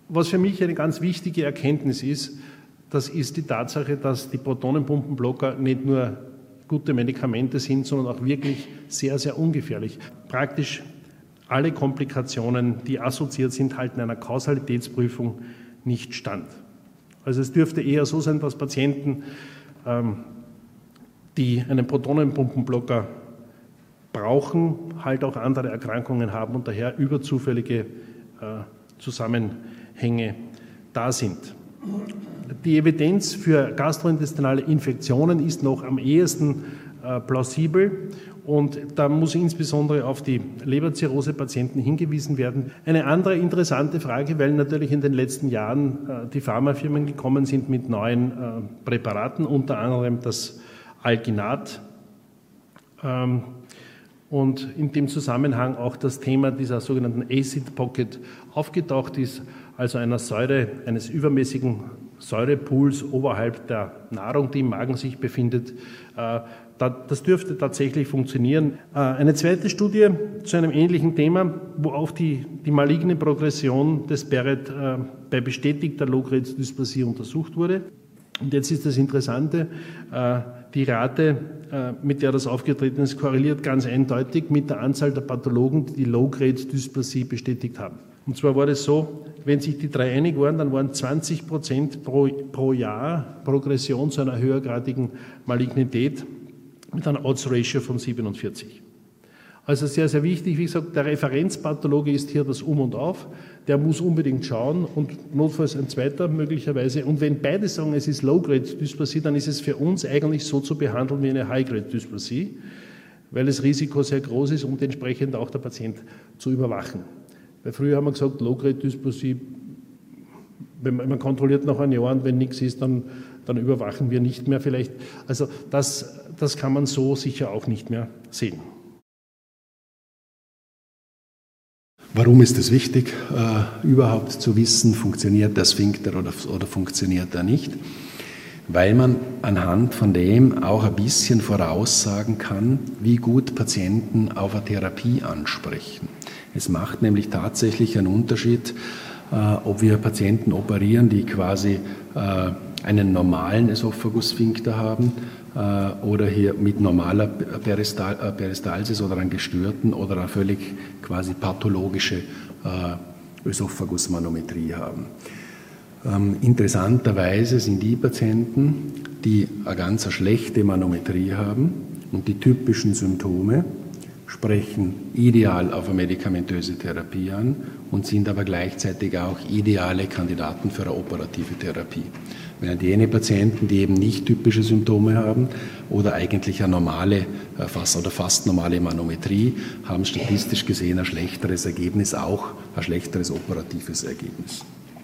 Was für mich eine ganz wichtige Erkenntnis ist, das ist die Tatsache, dass die Protonenpumpenblocker nicht nur gute Medikamente sind, sondern auch wirklich sehr, sehr ungefährlich. Praktisch alle Komplikationen, die assoziiert sind, halten einer Kausalitätsprüfung nicht stand. Also es dürfte eher so sein, dass Patienten, die einen Protonenpumpenblocker brauchen, halt auch andere Erkrankungen haben und daher überzufällige Zusammenhänge da sind. Die Evidenz für gastrointestinale Infektionen ist noch am ehesten plausibel und da muss insbesondere auf die Leberzirrhose-Patienten hingewiesen werden. Eine andere interessante Frage, weil natürlich in den letzten Jahren die Pharmafirmen gekommen sind mit neuen Präparaten, unter anderem das Alginat, und in dem Zusammenhang auch das Thema dieser sogenannten Acid Pocket aufgetaucht ist, also einer Säure, eines übermäßigen Säurepools oberhalb der Nahrung, die im Magen sich befindet. Das dürfte tatsächlich funktionieren. Eine zweite Studie zu einem ähnlichen Thema, wo auch die maligne Progression des Barrett bei bestätigter Low-Grade-Dysplasie untersucht wurde. Und jetzt ist das Interessante, die Rate, mit der das aufgetreten ist, korreliert ganz eindeutig mit der Anzahl der Pathologen, die die Low-Grade-Dysplasie bestätigt haben. Und zwar war es so, wenn sich die drei einig waren, dann waren 20% pro Jahr Progression zu einer höhergradigen Malignität mit einer Odds-Ratio von 47. Also sehr, sehr wichtig, wie gesagt, der Referenzpathologe ist hier das Um und Auf, der muss unbedingt schauen und notfalls ein zweiter möglicherweise. Und wenn beide sagen, es ist Low-Grade-Dysplasie, dann ist es für uns eigentlich so zu behandeln wie eine High-Grade-Dysplasie, weil das Risiko sehr groß ist und entsprechend auch der Patient zu überwachen. Weil früher haben wir gesagt, Low-Grade-Dysplasie, man kontrolliert nach einem Jahr und wenn nichts ist, dann überwachen wir nicht mehr vielleicht. Also das kann man so sicher auch nicht mehr sehen. Warum ist es wichtig, überhaupt zu wissen, funktioniert der Sphinkter oder funktioniert er nicht? Weil man anhand von dem auch ein bisschen voraussagen kann, wie gut Patienten auf eine Therapie ansprechen. Es macht nämlich tatsächlich einen Unterschied, ob wir Patienten operieren, die quasi einen normalen Esophagus-Sphinkter haben oder hier mit normaler Peristalsis oder einen gestörten oder eine völlig quasi pathologische Ösophagusmanometrie haben. Interessanterweise sind die Patienten, die eine ganz schlechte Manometrie haben und die typischen Symptome, sprechen ideal auf eine medikamentöse Therapie an und sind aber gleichzeitig auch ideale Kandidaten für eine operative Therapie. Während jene Patienten, die eben nicht typische Symptome haben oder eigentlich eine normale, fast normale Manometrie, haben statistisch gesehen ein schlechteres Ergebnis, auch ein schlechteres operatives Ergebnis.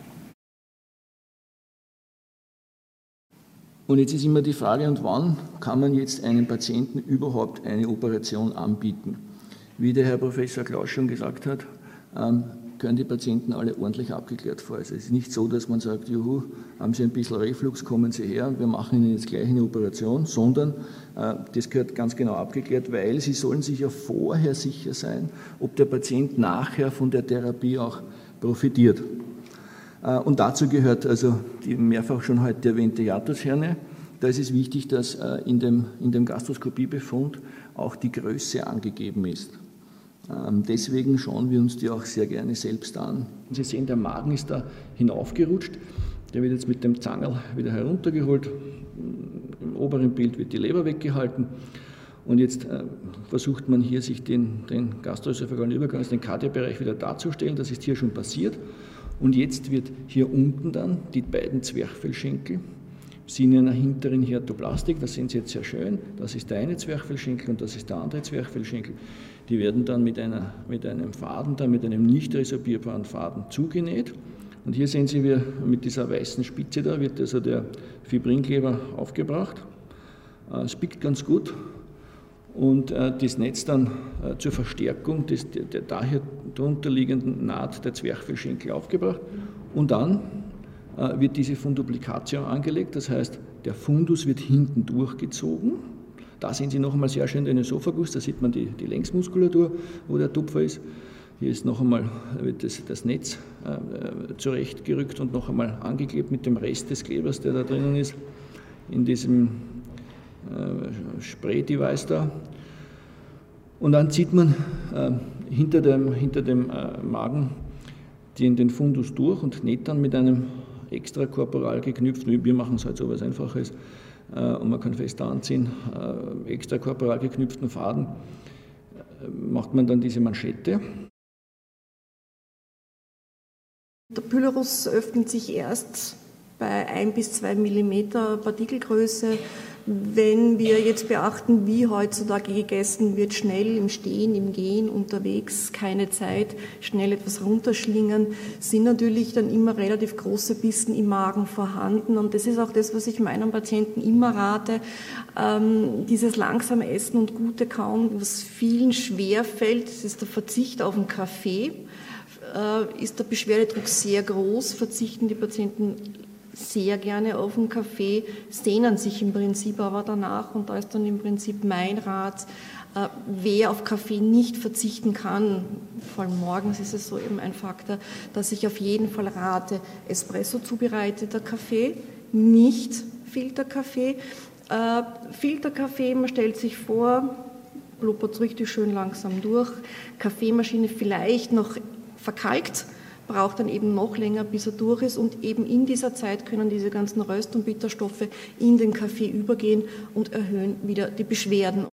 Und jetzt ist immer die Frage, und wann kann man jetzt einem Patienten überhaupt eine Operation anbieten? Wie der Herr Professor Klaus schon gesagt hat, können die Patienten alle ordentlich abgeklärt vor. Also es ist nicht so, dass man sagt, juhu, haben Sie ein bisschen Reflux, kommen Sie her, wir machen Ihnen jetzt gleich eine Operation, sondern das gehört ganz genau abgeklärt, weil Sie sollen sich ja vorher sicher sein, ob der Patient nachher von der Therapie auch profitiert. Und dazu gehört also die mehrfach schon heute erwähnte Hiatusherne. Da ist es wichtig, dass in dem Gastroskopiebefund auch die Größe angegeben ist. Deswegen schauen wir uns die auch sehr gerne selbst an. Sie sehen, der Magen ist da hinaufgerutscht. Der wird jetzt mit dem Zangerl wieder heruntergeholt. Im oberen Bild wird die Leber weggehalten. Und jetzt versucht man hier, sich den gastroösophagalen Übergang, also den Kardiobereich wieder darzustellen. Das ist hier schon passiert. Und jetzt wird hier unten dann die beiden Zwerchfellschenkel sind in einer hinteren Hiatoplastik, das sehen Sie jetzt sehr schön, das ist der eine Zwerchfellschenkel und das ist der andere Zwerchfellschenkel. Die werden dann mit einem Faden, mit einem nicht resorbierbaren Faden zugenäht. Und hier sehen Sie, wie mit dieser weißen Spitze da wird also der Fibrinkleber aufgebracht. Es biegt ganz gut. Und das Netz dann zur Verstärkung der daher drunter liegenden Naht der Zwerchfellschenkel aufgebracht. Und dann wird diese Funduplicatio angelegt, das heißt, der Fundus wird hinten durchgezogen. Da sehen Sie noch einmal sehr schön den Esophagus, da sieht man die Längsmuskulatur, wo der Tupfer ist. Hier ist noch einmal wird das Netz zurechtgerückt und noch einmal angeklebt mit dem Rest des Klebers, der da drinnen ist, in diesem Spray-Device da. Und dann zieht man hinter dem Magen den Fundus durch und näht dann mit einem extrakorporal geknüpften, wir machen es halt so was Einfaches, und man kann fest anziehen, extrakorporal geknüpften Faden, macht man dann diese Manschette. Der Pylorus öffnet sich erst bei 1 bis 2 Millimeter Partikelgröße. Wenn wir jetzt beachten, wie heutzutage gegessen wird, schnell im Stehen, im Gehen, unterwegs, keine Zeit, schnell etwas runterschlingen, sind natürlich dann immer relativ große Bissen im Magen vorhanden. Und das ist auch das, was ich meinen Patienten immer rate, dieses langsame Essen und gute Kauen, was vielen schwerfällt, das ist der Verzicht auf den Kaffee. Ist der Beschwerdedruck sehr groß, verzichten die Patienten sehr gerne auf den Kaffee, sehnen sich im Prinzip aber danach, und da ist dann im Prinzip mein Rat, wer auf Kaffee nicht verzichten kann, vor allem morgens ist es so eben ein Faktor, dass ich auf jeden Fall rate, Espresso zubereiteter Kaffee, nicht Filterkaffee. Filterkaffee, man stellt sich vor, blubbert es richtig schön langsam durch, Kaffeemaschine vielleicht noch verkalkt, braucht dann eben noch länger, bis er durch ist, und eben in dieser Zeit können diese ganzen Röst- und Bitterstoffe in den Kaffee übergehen und erhöhen wieder die Beschwerden.